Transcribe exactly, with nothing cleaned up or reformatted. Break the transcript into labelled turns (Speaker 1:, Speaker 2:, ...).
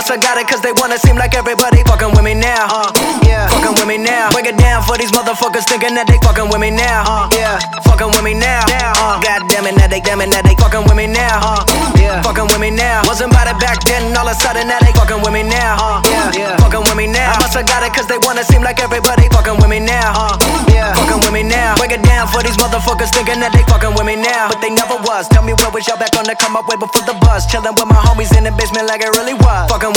Speaker 1: musta got it cause they wanna seem like everybody fucking with me now. Uh, yeah, fucking with me now. Break it down for these motherfuckers thinking that they fucking with me now. Uh, yeah, fucking with me now. Uh, God damn it, now they damn it, now they fucking with me now. Uh, yeah, fucking with me now. Wasn't about it back then, all of a sudden now they fucking with me now. Uh, yeah, yeah, fucking with me now. I musta got it cause they wanna seem like everybody fucking with me now. Uh, yeah, fucking with me now. Break it down for these motherfuckers thinking that they fucking with me now, but they never was. Tell me where was y'all back on the come up way before the bus? Chillin' with my homies in the basement like it really was. Fucking